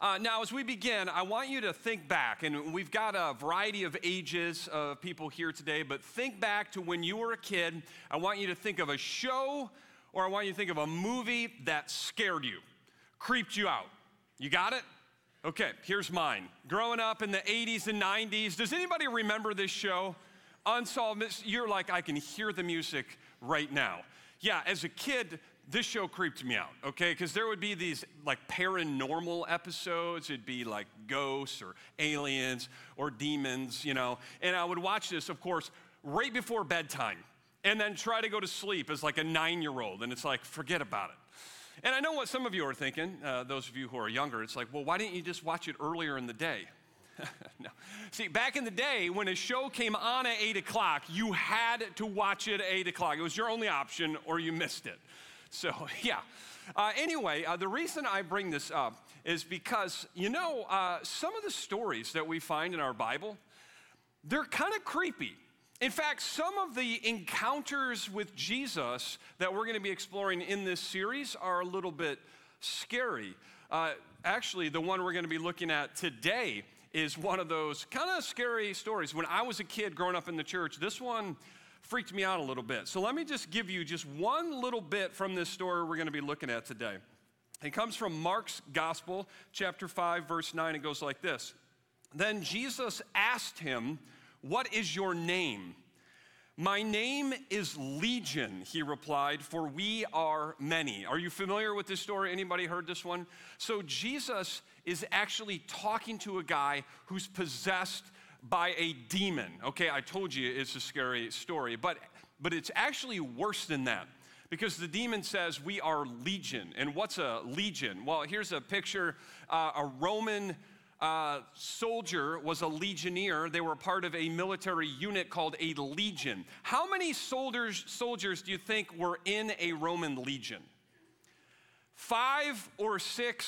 Now, as we begin, I want you to think back, and we've got a variety of ages of people here today, but think back to when you were a kid. I want you to think of a show, or I want you to think of a movie that scared you, creeped you out. You got it? Okay, here's mine. Growing up in the 80s and 90s, does anybody remember this show? Unsolved Mysteries. You're like, I can hear the music right now. Yeah, as a kid, this show creeped me out, okay? Because there would be these like paranormal episodes. It'd be like ghosts or aliens or demons, And I would watch this, of course, right before bedtime and then try to go to sleep as like a 9-year-old. And it's like, forget about it. And I know what some of you are thinking, those of you who are younger. It's like, well, why didn't you just watch it earlier in the day? No. See, back in the day, when a show came on at 8 o'clock, you had to watch it at 8 o'clock. It was your only option or you missed it. So, yeah. Anyway, the reason I bring this up is because, some of the stories that we find in our Bible, they're kind of creepy. In fact, some of the encounters with Jesus that we're going to be exploring in this series are a little bit scary. Actually, the one we're going to be looking at today is one of those kind of scary stories. When I was a kid growing up in the church, this one freaked me out a little bit. So let me just give you just one little bit from this story we're going to be looking at today. It comes from Mark's Gospel, chapter 5, verse 9. It goes like this. Then Jesus asked him, "What is your name?" "My name is Legion," he replied, "for we are many." Are you familiar with this story? Anybody heard this one? So Jesus is actually talking to a guy who's possessed by a demon. Okay, I told you it's a scary story, but it's actually worse than that, because the demon says we are legion. And what's a legion? Well, here's a picture. A Roman soldier was a legionnaire. They were part of a military unit called a legion. How many soldiers do you think were in a Roman legion? 5,000 or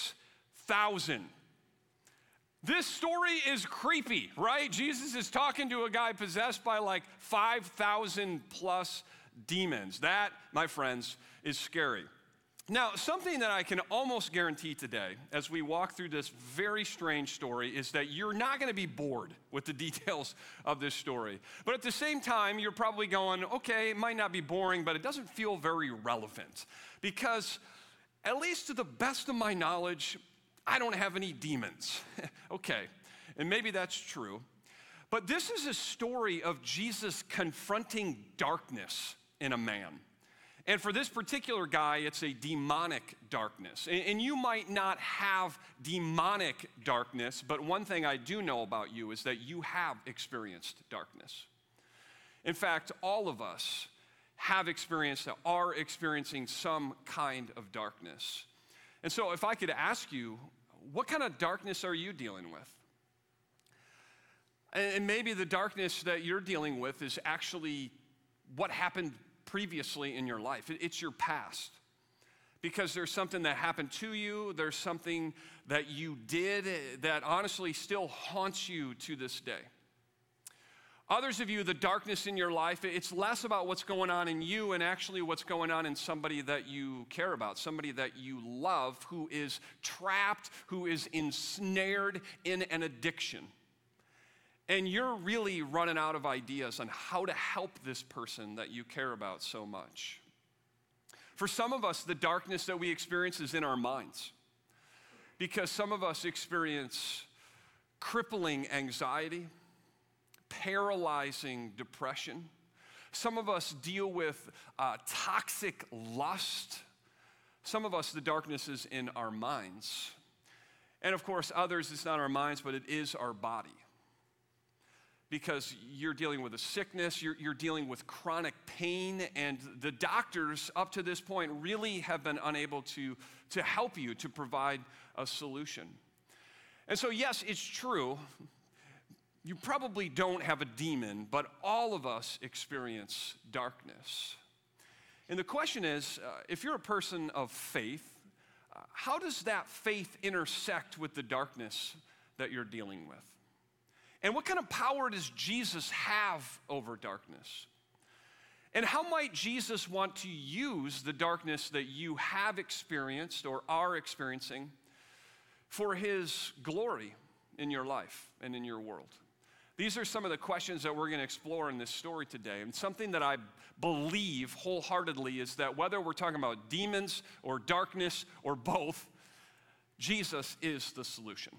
6,000. This story is creepy, right? Jesus is talking to a guy possessed by like 5,000 plus demons. That, my friends, is scary. Now, something that I can almost guarantee today as we walk through this very strange story is that you're not going to be bored with the details of this story. But at the same time, you're probably going, okay, it might not be boring, but it doesn't feel very relevant. Because at least to the best of my knowledge, I don't have any demons. Okay, and maybe that's true. But this is a story of Jesus confronting darkness in a man. And for this particular guy, it's a demonic darkness. And you might not have demonic darkness, but one thing I do know about you is that you have experienced darkness. In fact, all of us have experienced, are experiencing some kind of darkness. And so if I could ask you, what kind of darkness are you dealing with? And maybe the darkness that you're dealing with is actually what happened previously in your life. It's your past. Because there's something that happened to you, there's something that you did that honestly still haunts you to this day. Others of you, the darkness in your life, it's less about what's going on in you and actually what's going on in somebody that you care about, somebody that you love who is trapped, who is ensnared in an addiction. And you're really running out of ideas on how to help this person that you care about so much. For some of us, the darkness that we experience is in our minds, because some of us experience crippling anxiety, paralyzing depression. Some of us deal with toxic lust. Some of us, the darkness is in our minds. And of course, others, it's not our minds, but it is our body. Because you're dealing with a sickness, you're dealing with chronic pain, and the doctors up to this point really have been unable to help you, to provide a solution. And so yes, it's true, you probably don't have a demon, but all of us experience darkness. And the question is, if you're a person of faith, how does that faith intersect with the darkness that you're dealing with? And what kind of power does Jesus have over darkness? And how might Jesus want to use the darkness that you have experienced or are experiencing for his glory in your life and in your world? These are some of the questions that we're going to explore in this story today. And something that I believe wholeheartedly is that whether we're talking about demons or darkness or both, Jesus is the solution.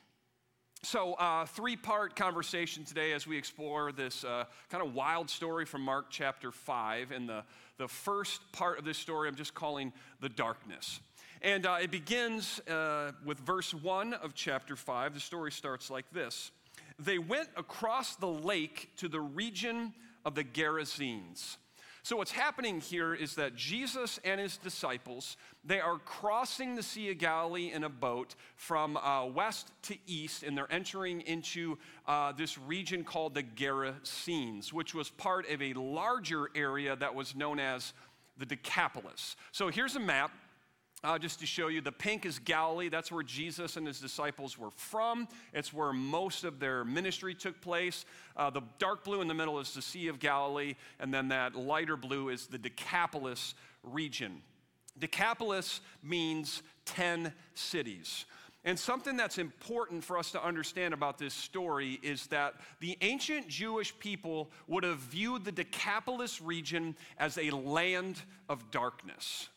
So, three-part conversation today as we explore this kind of wild story from Mark chapter 5. And the first part of this story I'm just calling the darkness. And it begins with verse 1 of chapter 5. The story starts like this. They went across the lake to the region of the Gerasenes. So what's happening here is that Jesus and his disciples, they are crossing the Sea of Galilee in a boat from west to east, and they're entering into this region called the Gerasenes, which was part of a larger area that was known as the Decapolis. So here's a map. Just to show you, the pink is Galilee. That's where Jesus and his disciples were from. It's where most of their ministry took place. The dark blue in the middle is the Sea of Galilee, and then that lighter blue is the Decapolis region. Decapolis means 10 cities. And something that's important for us to understand about this story is that the ancient Jewish people would have viewed the Decapolis region as a land of darkness.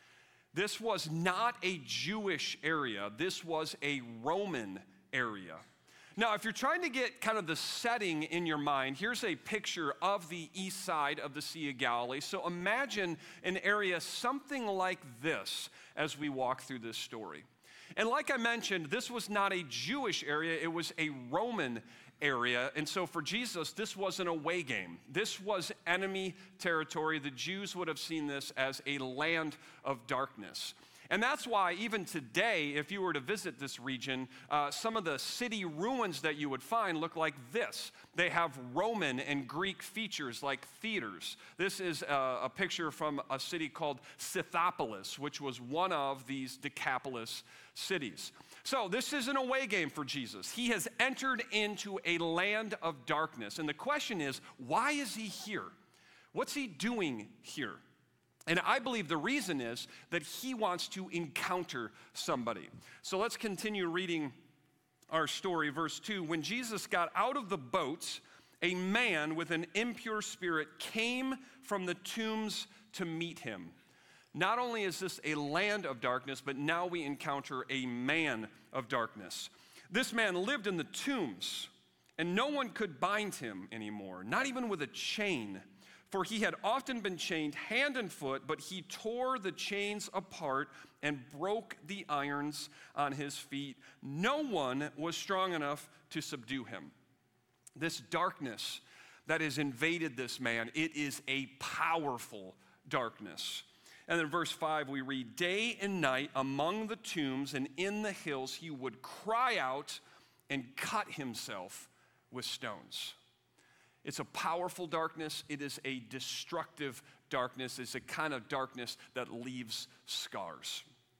This was not a Jewish area. This was a Roman area. Now, if you're trying to get kind of the setting in your mind, here's a picture of the east side of the Sea of Galilee. So imagine an area something like this as we walk through this story. And like I mentioned, this was not a Jewish area. It was a Roman area. And so for Jesus, this was an away game. This was enemy territory. The Jews would have seen this as a land of darkness. And that's why even today, if you were to visit this region, some of the city ruins that you would find look like this. They have Roman and Greek features like theaters. This is a picture from a city called Scythopolis, which was one of these Decapolis cities. So this is an away game for Jesus. He has entered into a land of darkness. And the question is, why is he here? What's he doing here? And I believe the reason is that he wants to encounter somebody. So let's continue reading our story, verse 2. When Jesus got out of the boat, a man with an impure spirit came from the tombs to meet him. Not only is this a land of darkness, but now we encounter a man of darkness. This man lived in the tombs, and no one could bind him anymore, not even with a chain. For he had often been chained hand and foot, but he tore the chains apart and broke the irons on his feet. No one was strong enough to subdue him. This darkness that has invaded this man, it is a powerful darkness. And then verse 5, we read, day and night among the tombs and in the hills, he would cry out and cut himself with stones. It's a powerful darkness. It is a destructive darkness. It's a kind of darkness that leaves scars.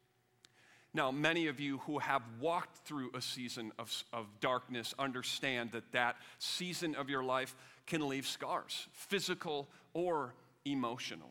Now, many of you who have walked through a season of darkness understand that that season of your life can leave scars, physical or emotional.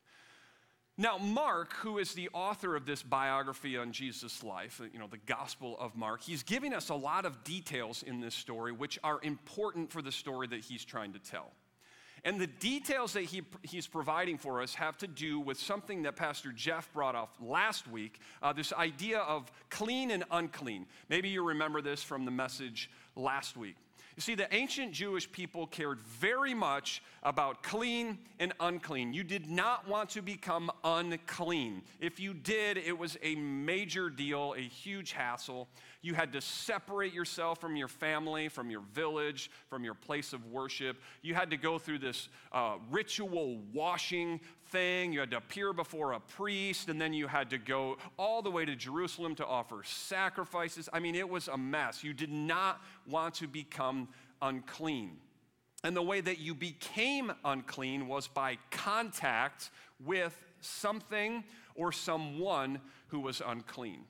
Now, Mark, who is the author of this biography on Jesus' life, the Gospel of Mark, he's giving us a lot of details in this story which are important for the story that he's trying to tell. And the details that he's providing for us have to do with something that Pastor Jeff brought up last week, this idea of clean and unclean. Maybe you remember this from the message last week. You see, the ancient Jewish people cared very much about clean and unclean. You did not want to become unclean. If you did, it was a major deal, a huge hassle. You had to separate yourself from your family, from your village, from your place of worship. You had to go through this ritual washing thing. You had to appear before a priest, and then you had to go all the way to Jerusalem to offer sacrifices. I mean, it was a mess. You did not want to become unclean. And the way that you became unclean was by contact with something or someone who was unclean.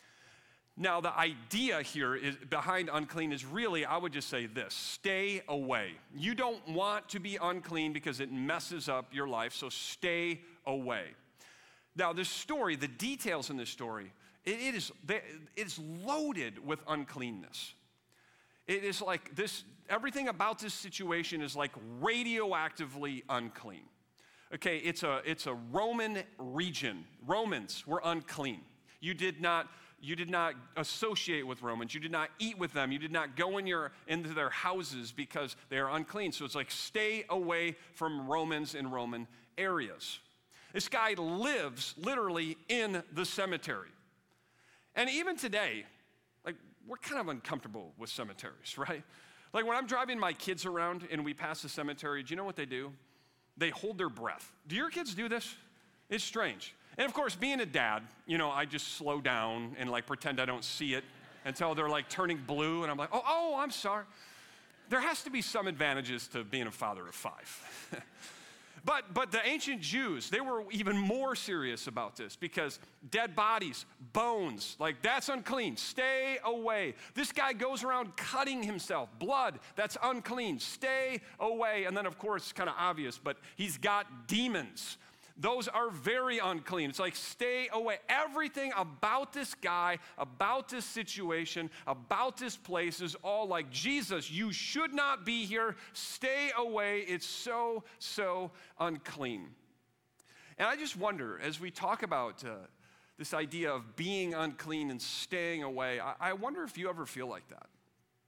Now, the idea here behind unclean is really, I would just say this: stay away. You don't want to be unclean because it messes up your life, so stay away. Now, this story, the details in this story, it's loaded with uncleanness. It is like this, everything about this situation is like radioactively unclean. Okay, it's a Roman region. Romans were unclean. You did not associate with Romans. You did not eat with them. You did not go into their houses because they are unclean. So it's like stay away from Romans in Roman areas. This guy lives literally in the cemetery. And even today, like, we're kind of uncomfortable with cemeteries, right? Like when I'm driving my kids around and we pass the cemetery, do you know what they do? They hold their breath. Do your kids do this? It's strange. And of course, being a dad, I just slow down and like pretend I don't see it until they're like turning blue and I'm like, oh, I'm sorry. There has to be some advantages to being a father of 5. But the ancient Jews, they were even more serious about this because dead bodies, bones, like that's unclean. Stay away. This guy goes around cutting himself. Blood, that's unclean. Stay away. And then, of course, kind of obvious, but he's got demons. Those are very unclean. It's like stay away. Everything about this guy, about this situation, about this place is all like, Jesus, you should not be here. Stay away. It's so, so unclean. And I just wonder, as we talk about this idea of being unclean and staying away, I wonder if you ever feel like that.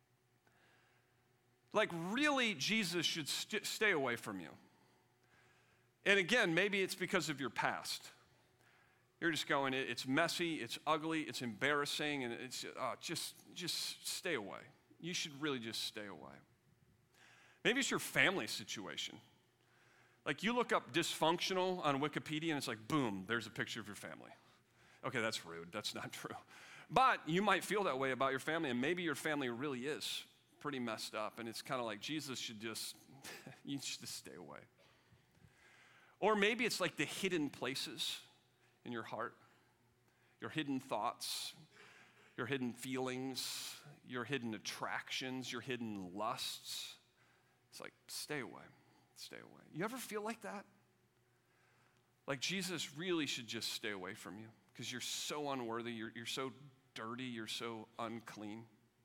Like really, Jesus should stay away from you. And again, maybe it's because of your past. You're just going, it's messy, it's ugly, it's embarrassing, and it's just stay away. You should really just stay away. Maybe it's your family situation. Like you look up dysfunctional on Wikipedia and it's like, boom, there's a picture of your family. Okay, that's rude, that's not true. But you might feel that way about your family, and maybe your family really is pretty messed up, and it's kind of like Jesus should you should just stay away. Or maybe it's like the hidden places in your heart, your hidden thoughts, your hidden feelings, your hidden attractions, your hidden lusts. It's like, stay away, stay away. You ever feel like that? Like Jesus really should just stay away from you because you're so unworthy, you're so dirty, you're so unclean.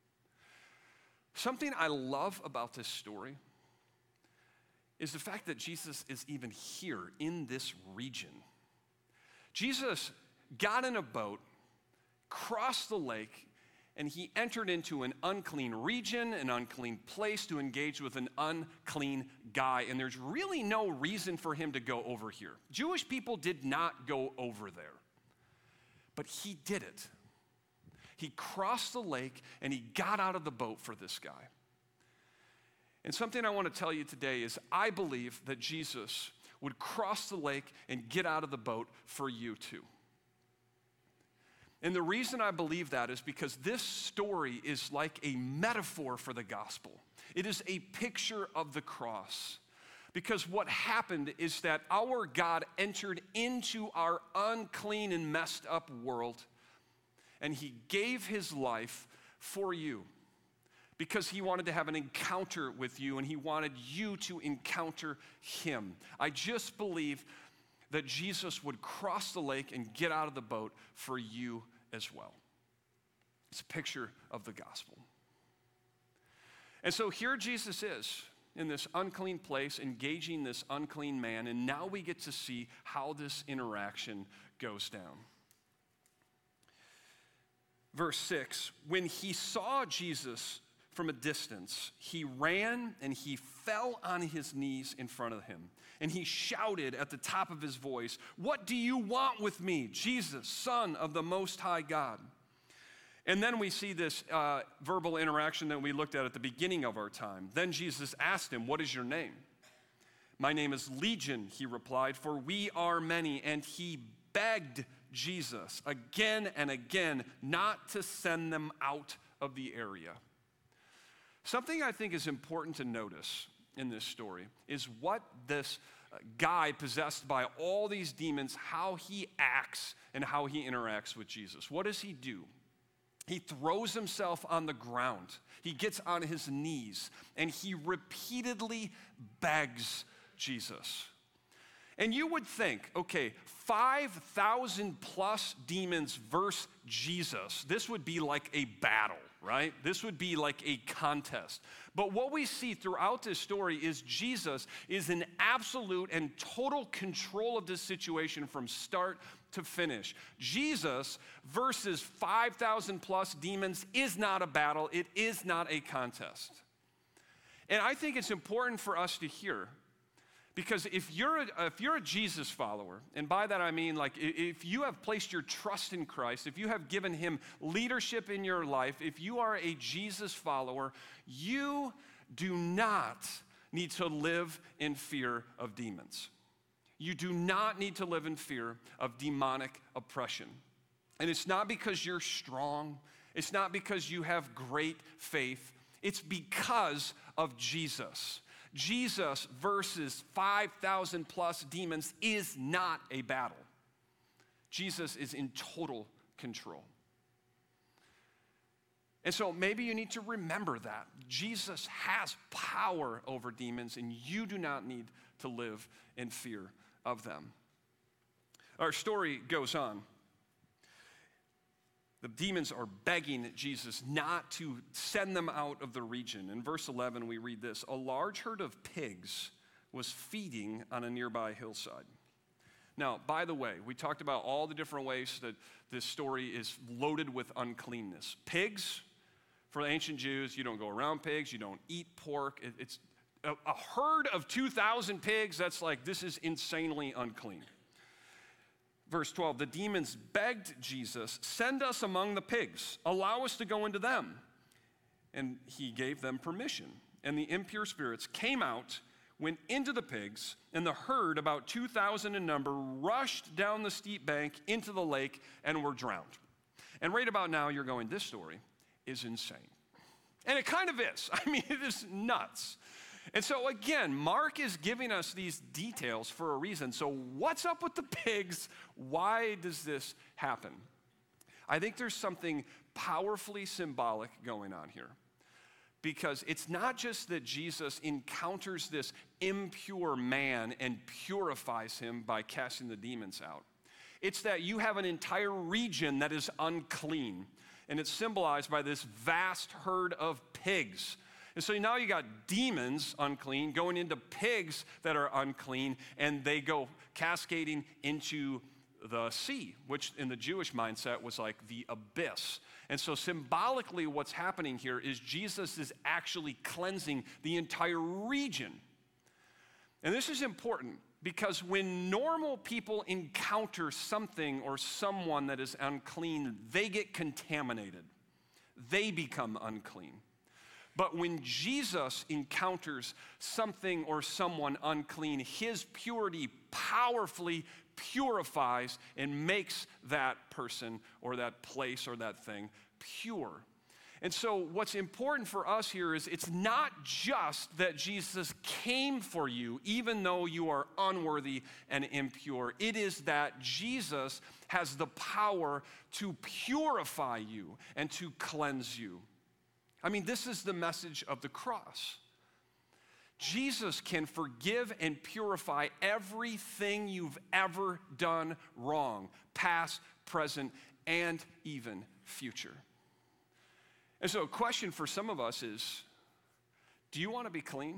Something I love about this story is the fact that Jesus is even here in this region. Jesus got in a boat, crossed the lake, and he entered into an unclean region, an unclean place to engage with an unclean guy. And there's really no reason for him to go over here. Jewish people did not go over there, but he did it. He crossed the lake and he got out of the boat for this guy. And something I want to tell you today is I believe that Jesus would cross the lake and get out of the boat for you too. And the reason I believe that is because this story is like a metaphor for the gospel. It is a picture of the cross. Because what happened is that our God entered into our unclean and messed up world, and he gave his life for you. Because he wanted to have an encounter with you and he wanted you to encounter him. I just believe that Jesus would cross the lake and get out of the boat for you as well. It's a picture of the gospel. And so here Jesus is in this unclean place, engaging this unclean man, and now we get to see how this interaction goes down. Verse 6, when he saw Jesus from a distance, he ran and he fell on his knees in front of him. And he shouted at the top of his voice, "What do you want with me, Jesus, Son of the Most High God?" And then we see this verbal interaction that we looked at the beginning of our time. Then Jesus asked him, "What is your name?" "My name is Legion," he replied, "for we are many." And he begged Jesus again and again not to send them out of the area. Something I think is important to notice in this story is what this guy possessed by all these demons, how he acts and how he interacts with Jesus. What does he do? He throws himself on the ground. He gets on his knees and he repeatedly begs Jesus. And you would think, okay, 5,000 plus demons versus Jesus. This would be like a battle, right? This would be like a contest. But what we see throughout this story is Jesus is in absolute and total control of this situation from start to finish. Jesus versus 5,000 plus demons is not a battle. It is not a contest. And I think it's important for us to hear, because if you're a Jesus follower, and by that I mean like if you have placed your trust in Christ, if you have given him leadership in your life, if you are a Jesus follower, you do not need to live in fear of demons. You do not need to live in fear of demonic oppression. And it's not because you're strong. It's not because you have great faith. It's because of Jesus. Jesus versus 5,000 plus demons is not a battle. Jesus is in total control. And so maybe you need to remember that. Jesus has power over demons, and you do not need to live in fear of them. Our story goes on. The demons are begging Jesus not to send them out of the region. In verse 11, we read this: a large herd of pigs was feeding on a nearby hillside. Now, by the way, we talked about all the different ways that this story is loaded with uncleanness. Pigs, for the ancient Jews, you don't go around pigs, you don't eat pork. It's a herd of 2,000 pigs. That's like, this is insanely unclean. Verse 12, the demons begged Jesus, send us among the pigs, allow us to go into them. And he gave them permission. And the impure spirits came out, went into the pigs, and the herd, about 2,000 in number, rushed down the steep bank into the lake and were drowned. And right about now, you're going, this story is insane. And it kind of is. I mean, it is nuts. And so again, Mark is giving us these details for a reason. So what's up with the pigs? Why does this happen? I think there's something powerfully symbolic going on here. Because it's not just that Jesus encounters this impure man and purifies him by casting the demons out. It's that you have an entire region that is unclean. And it's symbolized by this vast herd of pigs. And so now you got demons unclean going into pigs that are unclean, and they go cascading into the sea, which in the Jewish mindset was like the abyss. And so symbolically what's happening here is Jesus is actually cleansing the entire region. And this is important because when normal people encounter something or someone that is unclean, they get contaminated. They become unclean. But when Jesus encounters something or someone unclean, his purity powerfully purifies and makes that person or that place or that thing pure. And so what's important for us here is it's not just that Jesus came for you, even though you are unworthy and impure. It is that Jesus has the power to purify you and to cleanse you. I mean, this is the message of the cross. Jesus can forgive and purify everything you've ever done wrong, past, present, and even future. And so a question for some of us is, do you want to be clean?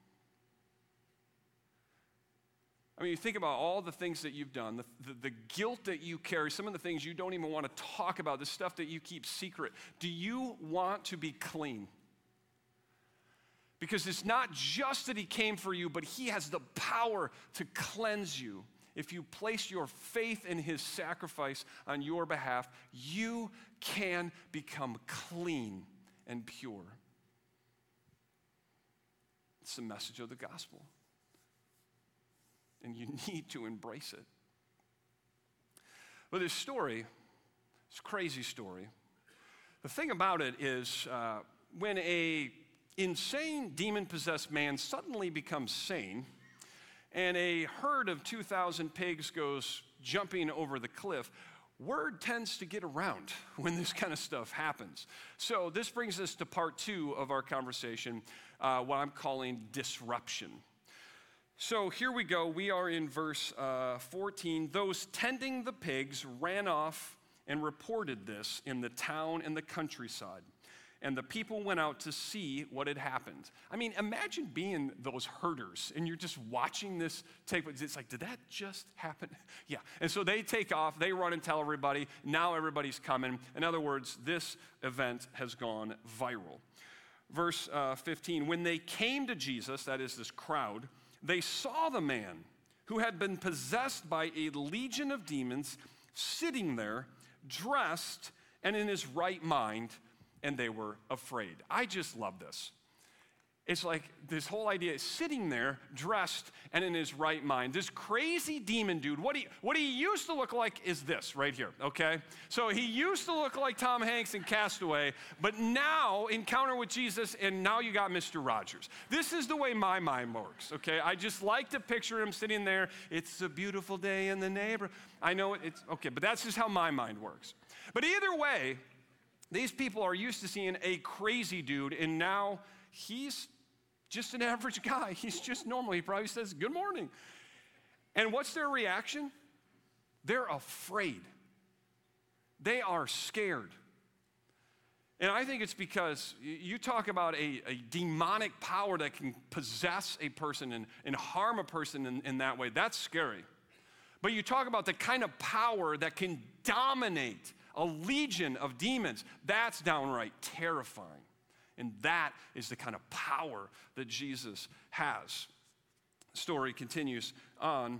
I mean, you think about all the things that you've done, the guilt that you carry, some of the things you don't even want to talk about, the stuff that you keep secret. Do you want to be clean? Because it's not just that he came for you, but he has the power to cleanse you. If you place your faith in his sacrifice on your behalf, you can become clean and pure. It's the message of the gospel. And you need to embrace it. But this story, this crazy story, the thing about it is when a insane demon-possessed man suddenly becomes sane and a herd of 2,000 pigs goes jumping over the cliff, word tends to get around when this kind of stuff happens. So this brings us to part 2 of our conversation, what I'm calling disruption. So here we go. We are in verse 14. Those tending the pigs ran off and reported this in the town and the countryside. And the people went out to see what had happened. I mean, imagine being those herders and you're just watching this take place. It's like, did that just happen? Yeah. And so they take off, they run and tell everybody. Now everybody's coming. In other words, this event has gone viral. Verse 15, when they came to Jesus, that is this crowd, they saw the man who had been possessed by a legion of demons sitting there, dressed and in his right mind, and they were afraid. I just love this. It's like this whole idea is sitting there, dressed and in his right mind. This crazy demon dude, what he used to look like is this right here, okay? So he used to look like Tom Hanks in Castaway, but now encounter with Jesus, and now you got Mr. Rogers. This is the way my mind works, okay? I just like to picture him sitting there. It's a beautiful day in the neighborhood. I know it's, okay, but that's just how my mind works. But either way, these people are used to seeing a crazy dude, and now he's just an average guy. He's just normal. He probably says, good morning. And what's their reaction? They're afraid. They are scared. And I think it's because you talk about a demonic power that can possess a person and harm a person in that way. That's scary. But you talk about the kind of power that can dominate a legion of demons. That's downright terrifying. And that is the kind of power that Jesus has. The story continues on.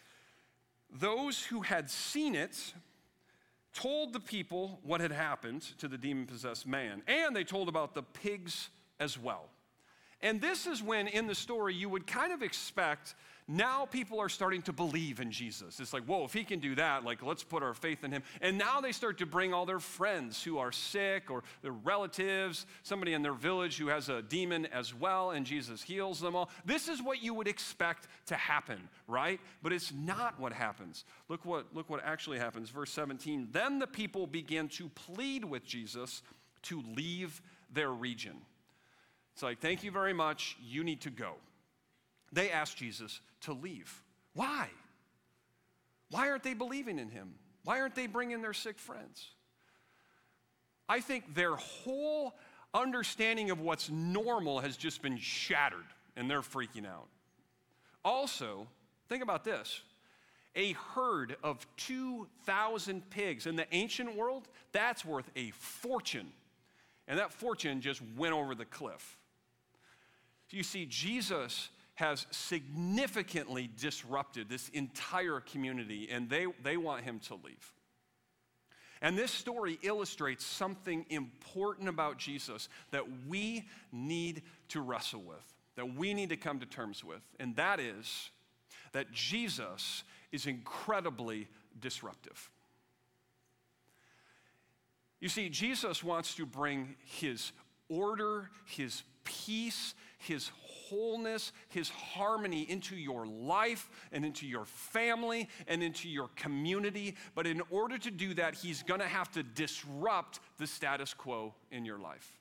Those who had seen it told the people what had happened to the demon-possessed man, and they told about the pigs as well. And this is when, in the story, you would kind of expect now people are starting to believe in Jesus. It's like, whoa, if he can do that, like, let's put our faith in him. And now they start to bring all their friends who are sick or their relatives, somebody in their village who has a demon as well, and Jesus heals them all. This is what you would expect to happen, right? But it's not what happens. Look what actually happens. Verse 17, then the people began to plead with Jesus to leave their region. It's like, thank you very much, you need to go. They asked Jesus to leave. Why? Why aren't they believing in him? Why aren't they bringing their sick friends? I think their whole understanding of what's normal has just been shattered, and they're freaking out. Also, think about this. A herd of 2,000 pigs in the ancient world, that's worth a fortune. And that fortune just went over the cliff. You see, Jesus has significantly disrupted this entire community, and they want him to leave. And this story illustrates something important about Jesus that we need to wrestle with, that we need to come to terms with, and that is that Jesus is incredibly disruptive. You see, Jesus wants to bring his order, his peace, his wholeness, his harmony into your life and into your family and into your community. But in order to do that, he's going to have to disrupt the status quo in your life.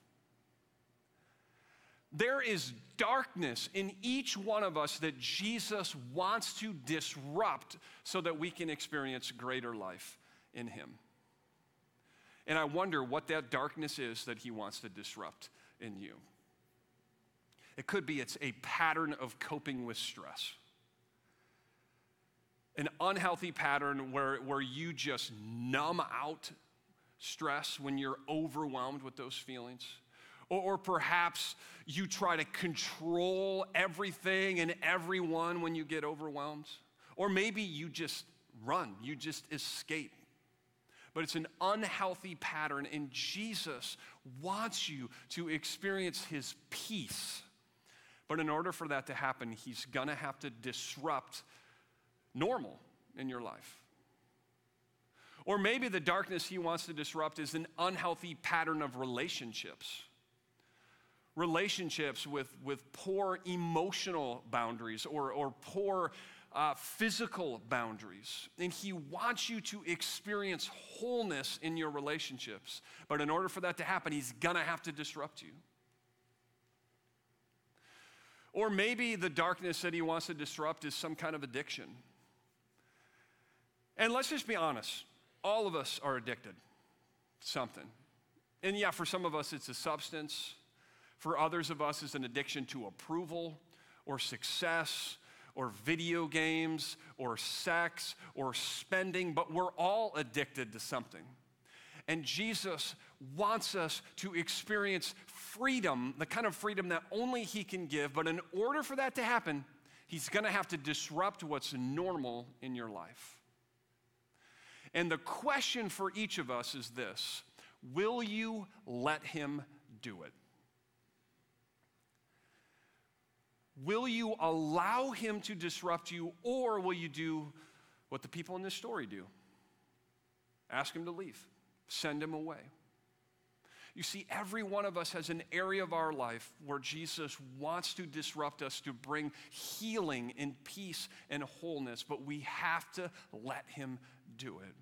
There is darkness in each one of us that Jesus wants to disrupt so that we can experience greater life in him. And I wonder what that darkness is that he wants to disrupt in you. It could be it's a pattern of coping with stress. An unhealthy pattern where you just numb out stress when you're overwhelmed with those feelings. Or perhaps you try to control everything and everyone when you get overwhelmed. Or maybe you just run, you just escape. But it's an unhealthy pattern, and Jesus wants you to experience his peace. But in order for that to happen, he's gonna have to disrupt normal in your life. Or maybe the darkness he wants to disrupt is an unhealthy pattern of relationships. Relationships with poor emotional boundaries or poor physical boundaries. And he wants you to experience wholeness in your relationships. But in order for that to happen, he's gonna have to disrupt you. Or maybe the darkness that he wants to disrupt is some kind of addiction. And let's just be honest, all of us are addicted to something. And yeah, for some of us it's a substance. For others of us it's an addiction to approval or success or video games or sex or spending, but we're all addicted to something. And Jesus wants us to experience freedom, the kind of freedom that only he can give. But in order for that to happen, he's going to have to disrupt what's normal in your life. And the question for each of us is this: will you let him do it? Will you allow him to disrupt you, or will you do what the people in this story do? Ask him to leave. Send him away. You see, every one of us has an area of our life where Jesus wants to disrupt us to bring healing and peace and wholeness, but we have to let him do it.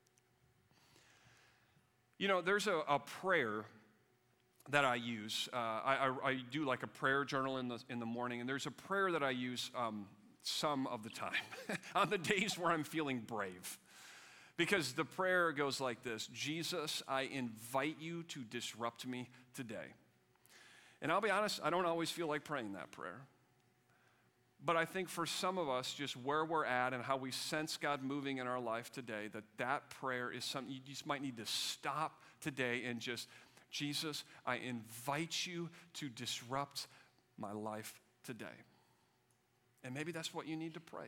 You know, there's a prayer that I use. I do like a prayer journal in the morning, and there's a prayer that I use some of the time on the days where I'm feeling brave. Because the prayer goes like this: Jesus, I invite you to disrupt me today. And I'll be honest, I don't always feel like praying that prayer. But I think for some of us, just where we're at and how we sense God moving in our life today, that prayer is something you just might need to stop today and just, Jesus, I invite you to disrupt my life today. And maybe that's what you need to pray.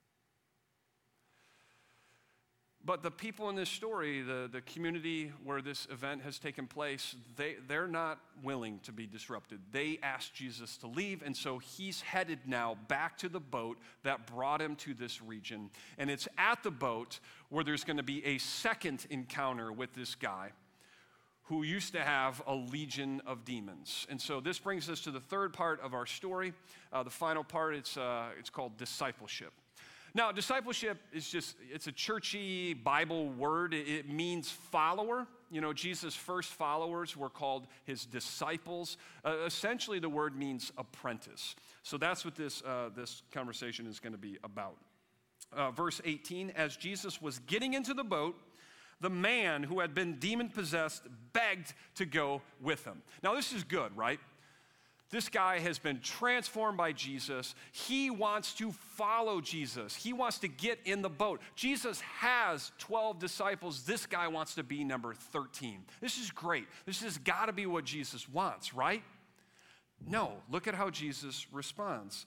But the people in this story, the community where this event has taken place, they're not willing to be disrupted. They asked Jesus to leave, and so he's headed now back to the boat that brought him to this region. And it's at the boat where there's going to be a second encounter with this guy who used to have a legion of demons. And so this brings us to the third part of our story. The final part, it's called discipleship. Now, discipleship is it's a churchy Bible word. It means follower. You know, Jesus' first followers were called his disciples. Essentially, the word means apprentice. So that's what this conversation is going to be about. Verse 18, as Jesus was getting into the boat, the man who had been demon-possessed begged to go with him. Now, this is good, right? This guy has been transformed by Jesus. He wants to follow Jesus. He wants to get in the boat. Jesus has 12 disciples. This guy wants to be number 13. This is great. This has got to be what Jesus wants, right? No, look at how Jesus responds.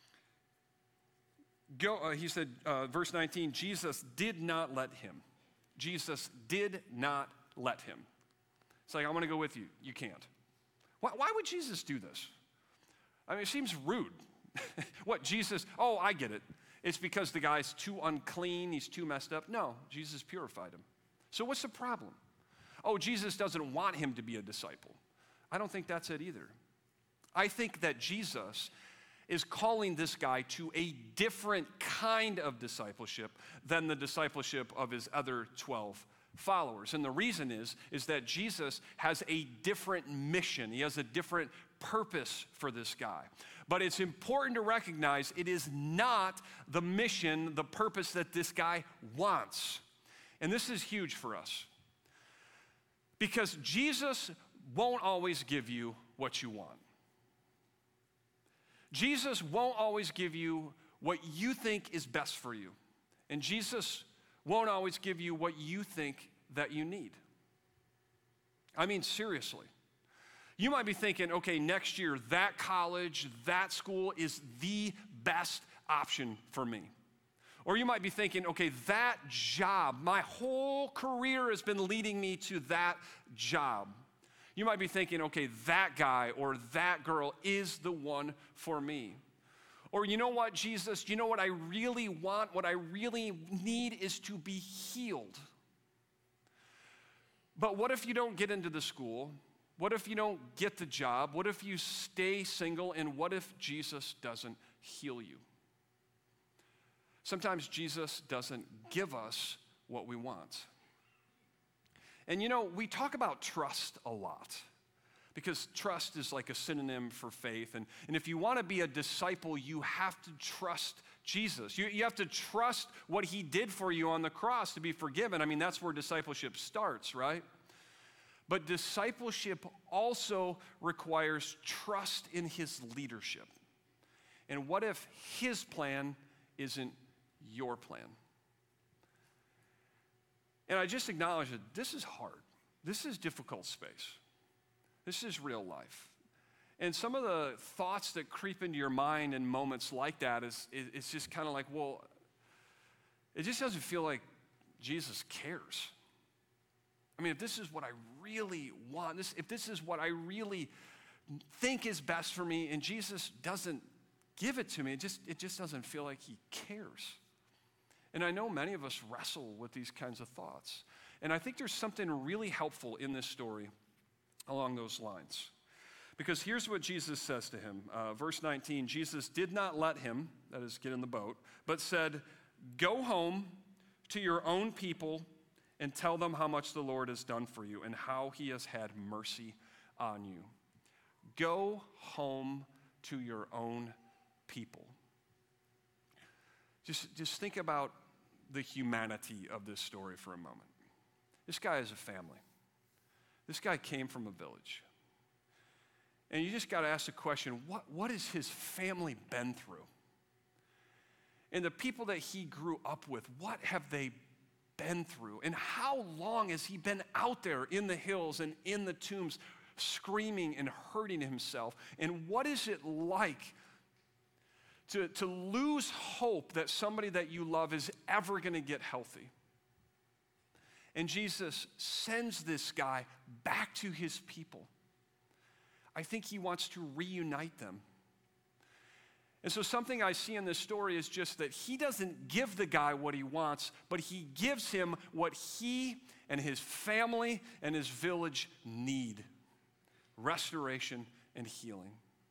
He said, verse 19, Jesus did not let him. Jesus did not let him. It's like, I want to go with you. You can't. Why would Jesus do this? I mean, it seems rude. What, Jesus, oh, I get it. It's because the guy's too unclean, he's too messed up. No, Jesus purified him. So what's the problem? Oh, Jesus doesn't want him to be a disciple. I don't think that's it either. I think that Jesus is calling this guy to a different kind of discipleship than the discipleship of his other 12 followers. And the reason is that Jesus has a different mission. He has a different purpose for this guy. But it's important to recognize it is not the mission, the purpose that this guy wants. And this is huge for us. Because Jesus won't always give you what you want. Jesus won't always give you what you think is best for you. And Jesus won't always give you what you think that you need. I mean, seriously. You might be thinking, okay, next year, that college, that school is the best option for me. Or you might be thinking, okay, that job, my whole career has been leading me to that job. You might be thinking, okay, that guy or that girl is the one for me. Or you know what, Jesus, you know what I really want, what I really need is to be healed. But what if you don't get into the school? What if you don't get the job? What if you stay single? And what if Jesus doesn't heal you? Sometimes Jesus doesn't give us what we want. And you know, we talk about trust a lot. because trust is like a synonym for faith. And if you want to be a disciple, you have to trust Jesus. You have to trust what he did for you on the cross to be forgiven. I mean, that's where discipleship starts, right? But discipleship also requires trust in his leadership. And what if his plan isn't your plan? And I just acknowledge that this is hard. This is difficult space. This is real life. And some of the thoughts that creep into your mind in moments like that is it's just kind of like, well, it just doesn't feel like Jesus cares. I mean, if this is what I really want, if this is what I really think is best for me, and Jesus doesn't give it to me, it just doesn't feel like he cares. And I know many of us wrestle with these kinds of thoughts. And I think there's something really helpful in this story along those lines. Because here's what Jesus says to him. Verse 19, Jesus did not let him, that is, get in the boat, but said, "Go home to your own people and tell them how much the Lord has done for you and how he has had mercy on you." Go home to your own people. Just think about the humanity of this story for a moment. This guy has a family. This guy came from a village. And you just got to ask the question, what has his family been through? And the people that he grew up with, what have they been through? And how long has he been out there in the hills and in the tombs screaming and hurting himself? And what is it like to lose hope that somebody that you love is ever going to get healthy? And Jesus sends this guy back to his people. I think he wants to reunite them. And so something I see in this story is just that he doesn't give the guy what he wants, but he gives him what he and his family and his village need: restoration and healing.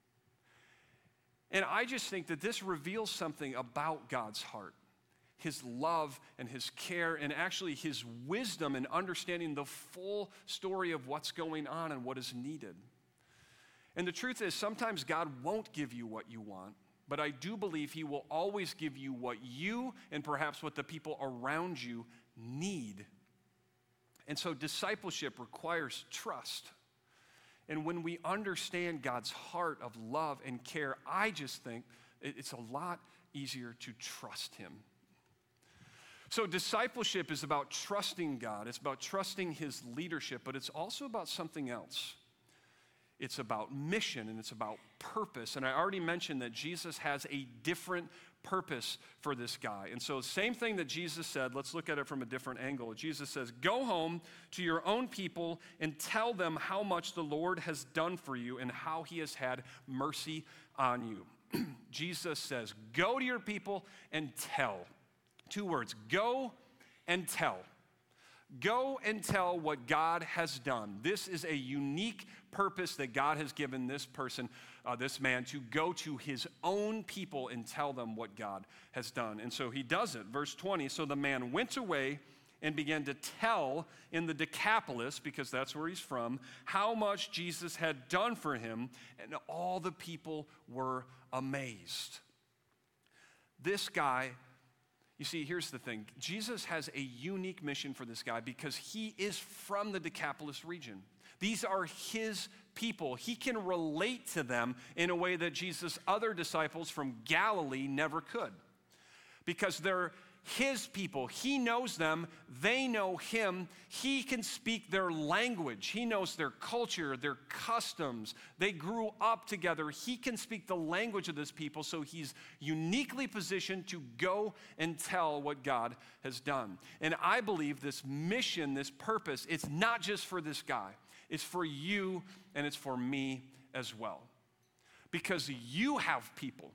And I just think that this reveals something about God's heart, his love and his care, and actually his wisdom in understanding the full story of what's going on and what is needed. And the truth is, sometimes God won't give you what you want, but I do believe he will always give you what you and perhaps what the people around you need. And so discipleship requires trust. And when we understand God's heart of love and care, I just think it's a lot easier to trust him. So discipleship is about trusting God. It's about trusting his leadership, but it's also about something else. It's about mission and it's about purpose. And I already mentioned that Jesus has a different purpose for this guy. And so same thing that Jesus said, let's look at it from a different angle. Jesus says, "Go home to your own people and tell them how much the Lord has done for you and how he has had mercy on you." Jesus says, go to your people and tell. 2 words, go and tell. Go and tell what God has done. This is a unique purpose that God has given this person, this man, to go to his own people and tell them what God has done. And so he does it. Verse 20, so the man went away and began to tell in the Decapolis, because that's where he's from, how much Jesus had done for him, and all the people were amazed. This guy, you see, here's the thing. Jesus has a unique mission for this guy because he is from the Decapolis region. These are his people. He can relate to them in a way that Jesus' other disciples from Galilee never could. Because they're his people. He knows them. They know him. He can speak their language. He knows their culture, their customs. They grew up together. He can speak the language of this people, so he's uniquely positioned to go and tell what God has done. And I believe this mission, this purpose, it's not just for this guy. It's for you and it's for me as well. Because you have people.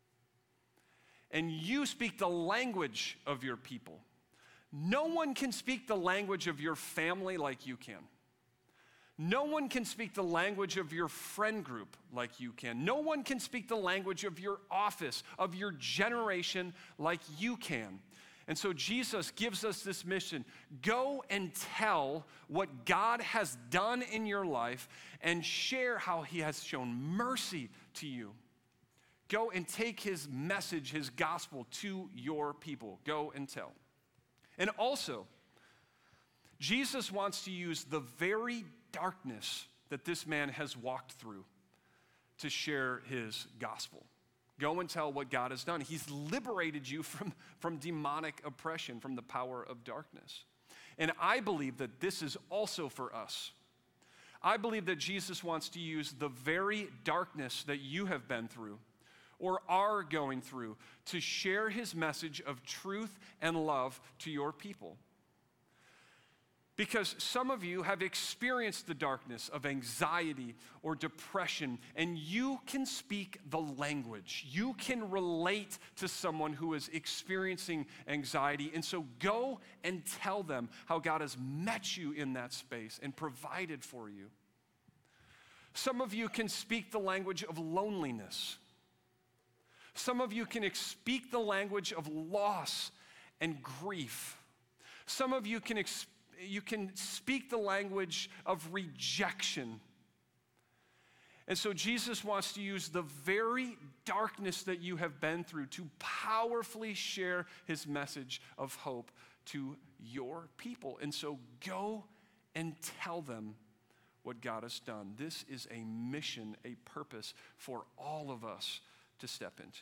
And you speak the language of your people. No one can speak the language of your family like you can. No one can speak the language of your friend group like you can. No one can speak the language of your office, of your generation like you can. And so Jesus gives us this mission. Go and tell what God has done in your life and share how he has shown mercy to you. Go and take his message, his gospel to your people. Go and tell. And also, Jesus wants to use the very darkness that this man has walked through to share his gospel. Go and tell what God has done. He's liberated you from demonic oppression, from the power of darkness. And I believe that this is also for us. I believe that Jesus wants to use the very darkness that you have been through or are going through to share his message of truth and love to your people. Because some of you have experienced the darkness of anxiety or depression, and you can speak the language. You can relate to someone who is experiencing anxiety, and so go and tell them how God has met you in that space and provided for you. Some of you can speak the language of loneliness. Some of you can speak the language of loss and grief. Some of you can speak the language of rejection. And so Jesus wants to use the very darkness that you have been through to powerfully share his message of hope to your people. And so go and tell them what God has done. This is a mission, a purpose for all of us to step into.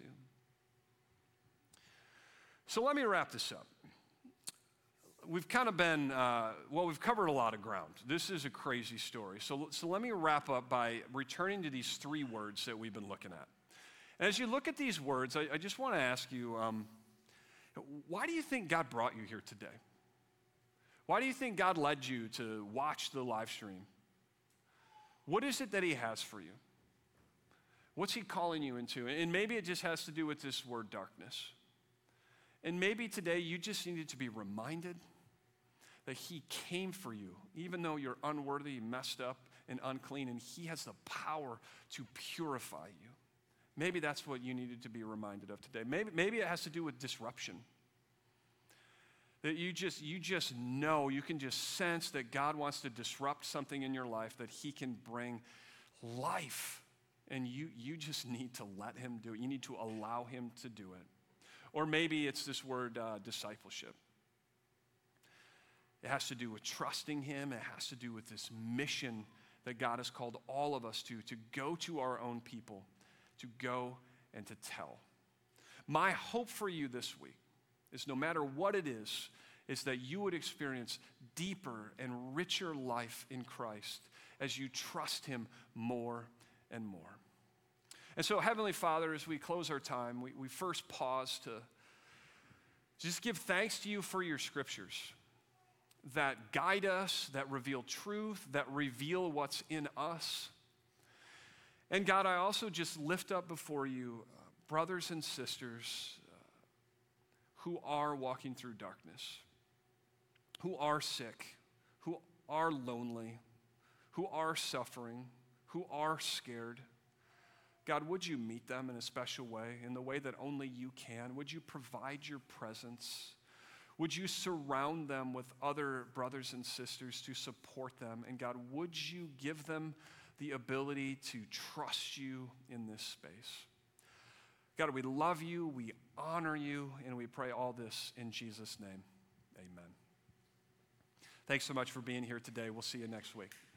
So let me wrap this up. We've kind of been, we've covered a lot of ground. This is a crazy story. So let me wrap up by returning to these three words that we've been looking at. And as you look at these words, I just want to ask you, why do you think God brought you here today? Why do you think God led you to watch the live stream? What is it that he has for you? What's he calling you into? And maybe it just has to do with this word darkness. And maybe today you just needed to be reminded that he came for you, even though you're unworthy, messed up, and unclean, and he has the power to purify you. Maybe that's what you needed to be reminded of today. Maybe it has to do with disruption. That you just know, you can just sense that God wants to disrupt something in your life, that he can bring life. And you just need to let him do it. You need to allow him to do it. Or maybe it's this word discipleship. It has to do with trusting him. It has to do with this mission that God has called all of us to go to our own people, to go and to tell. My hope for you this week is no matter what it is that you would experience deeper and richer life in Christ as you trust him more and more. And so, Heavenly Father, as we close our time, we first pause to just give thanks to you for your scriptures that guide us, that reveal truth, that reveal what's in us. And God, I also just lift up before you brothers and sisters who are walking through darkness, who are sick, who are lonely, who are suffering, who are scared. God, would you meet them in a special way, in the way that only you can? Would you provide your presence? Would you surround them with other brothers and sisters to support them? And God, would you give them the ability to trust you in this space? God, we love you, we honor you, and we pray all this in Jesus' name. Amen. Thanks so much for being here today. We'll see you next week.